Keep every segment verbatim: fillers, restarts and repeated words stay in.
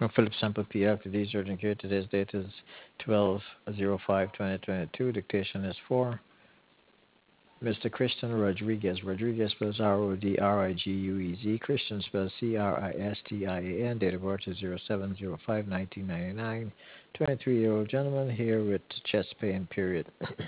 Philip Sample P. F. Today's urgent care. Today's date is twelve oh five twenty twenty-two. Dictation is for Mister Christian Rodriguez. Rodriguez spells R O D R I G U E Z. Christian spells C R I S T I A N. Date of birth is zero seven zero five nineteen ninety-nine. twenty-three-year-old gentleman here with chest pain, period.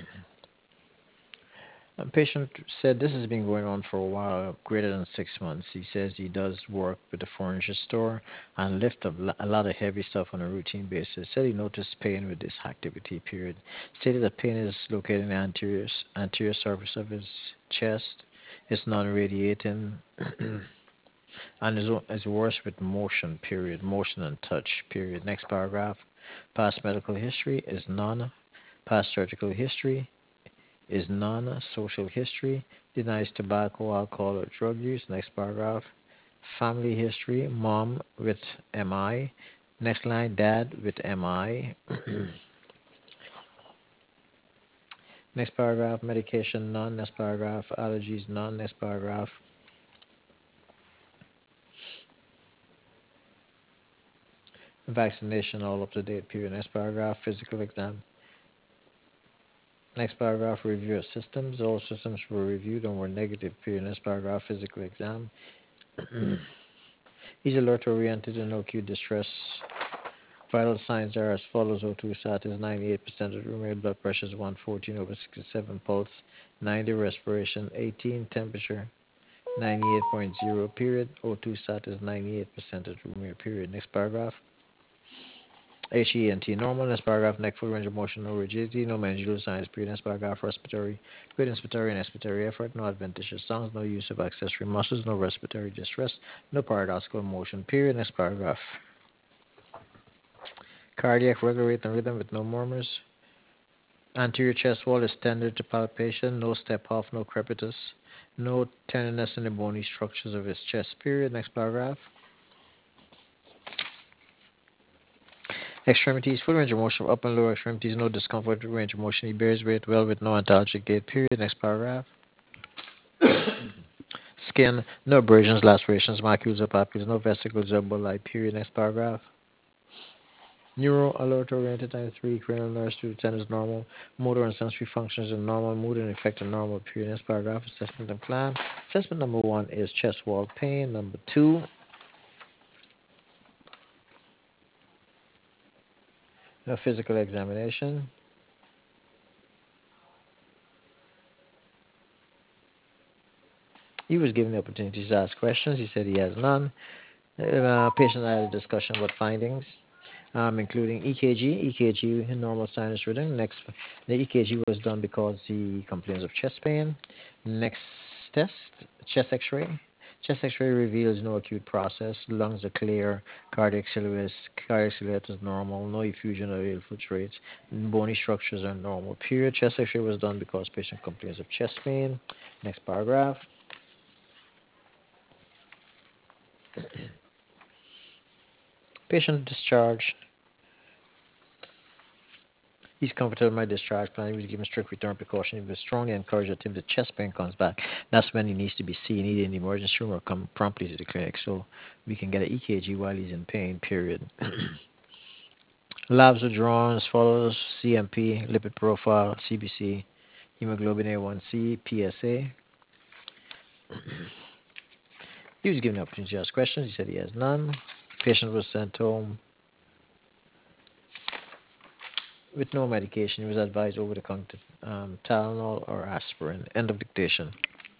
A patient said this has been going on for a while, greater than six months. He says he does work with a furniture store and lift up a lot of heavy stuff on a routine basis. Said he noticed pain with this activity, period. Stated the pain is located in the anterior, anterior surface of his chest. It's non-radiating and is, is worse with motion, period. Motion and touch, period. Next paragraph. Past medical history is none. Past surgical history is none. Social history denies tobacco, alcohol, or drug use. Next paragraph. Family history: mom with M I. Next line: dad with M I. Next paragraph: medication none. Next paragraph: allergies none. Next paragraph: vaccination all up to date. Period. Next paragraph: physical exam. Next paragraph: review of systems. All systems were reviewed and were negative. Period. Next paragraph: physical exam. He's alert oriented and no acute distress. Vital signs are as follows: O two sat is ninety-eight percent of the room, blood pressure is one fourteen over sixty-seven, pulse ninety, respiration eighteen, temperature ninety-eight point zero, period. O two sat is ninety-eight percent of the room, period. Next paragraph. H E N T normal. Next paragraph. Neck, full range of motion, no rigidity, no mandibular signs, period. Next paragraph. Respiratory, good inspiratory and expiratory effort, no adventitious sounds, no use of accessory muscles, no respiratory distress, no paradoxical motion, period. Next paragraph. Cardiac regular rate and rhythm with no murmurs. Anterior chest wall is tender to palpation, no step off, no crepitus, no tenderness in the bony structures of his chest, period. Next paragraph. Extremities, full range of motion of upper and lower extremities, no discomfort with range of motion. He bears weight well with no antalgic gait, period. Next paragraph. Skin, no abrasions, lacerations, macules or papules, no vesicles or bulli, period. Next paragraph. Neuro alert oriented times three, cranial nerves to ten is normal. Motor and sensory functions are normal. Mood and effect are normal. Period. Next paragraph. Assessment and plan. Assessment number one is chest wall pain. Number two, a physical examination. He was given the opportunity to ask questions. He said he has none. Uh, patient and I had a discussion about findings, um, including E K G, E K G normal sinus rhythm. Next, the E K G was done because he complains of chest pain. Next test, chest X-ray. Chest X-ray reveals no acute process. Lungs are clear. Cardiac silhouette, cardiac silhouette is normal. No effusion or infiltrates. Bony structures are normal. Period. Chest X-ray was done because patient complains of chest pain. Next paragraph. Patient discharged. He's comforted with my discharge plan. He was given strict return precaution. He was strongly encouraged that if the chest pain comes back, that's when he needs to be seen either in the emergency room or come promptly to the clinic so we can get an E K G while he's in pain, period. Labs were drawn as follows: C M P, lipid profile, C B C, hemoglobin A one C, P S A. He was given the opportunity to ask questions. He said he has none. Patient was sent home with no medication. He was advised over the counter um, Tylenol or aspirin. End of dictation.